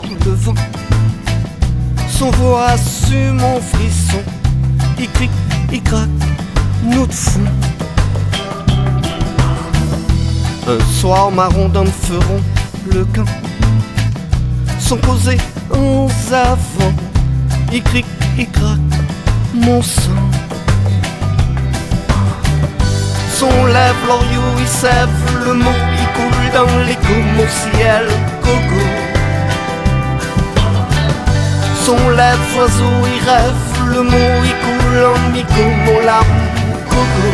le vent. Son voix sur mon frisson. Il cric, il craque, nous de fond. Un soir marron dans le feron, le camp. Sont posés en avant. Il cric, il craque, mon sang. Son lèvre l'oriot, il sève le mot, il coule dans l'écho, mon ciel, coco. Son lèvre oiseau, il rêve le mot, il coule en mico, mon larme, coco.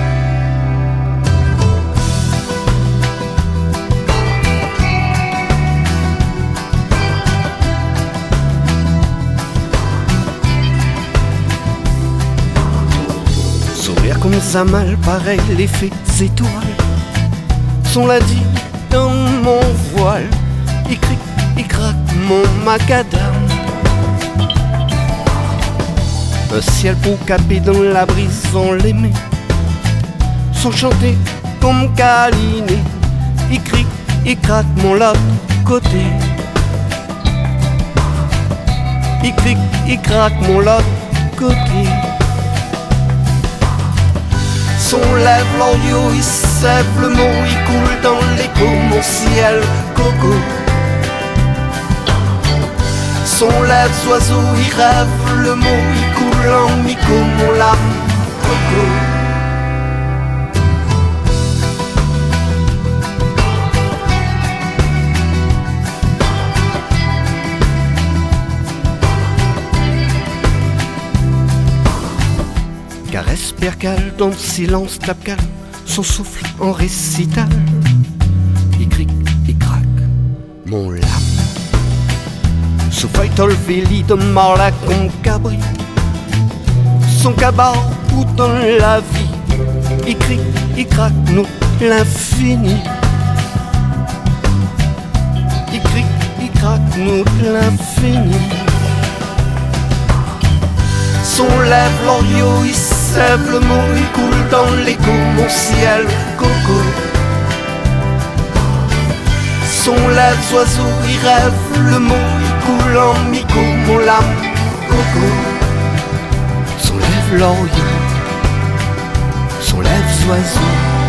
Sourire comme Zamal, pareil, l'effet étoiles sont là dit dans mon voile. Il cric, il craque, mon macadam. Un ciel pour caper dans la brise, on l'aimait. Sont chantés comme câlinés. Il cric, il craque, mon l'autre côté. Il cric, il craque, mon l'autre côté. Son lèvre l'oriot, il sève le mot, il coule dans l'écho, mon ciel, coco. Son lèvre oiseau, il rêve le mot, il coule en mico, mon larme, coco. Caresse percale dans le silence tape calme, son souffle en récital. Il cric, il craque, mon lame. Sous feuille tolvéli de marla comme cabri. Son cabaret ou dans la vie. Il cric, il craque, nous l'infini. Il cric, il craque, nous l'infini. Son lèvre l'oriot, il sève le mot, il coule dans l'écho, mon ciel, coco. Son lèvre oiseau, il rêve le mot, il coule en mico, mon lame, coco. Son lèvre l'oriot, son lèvre oiseau.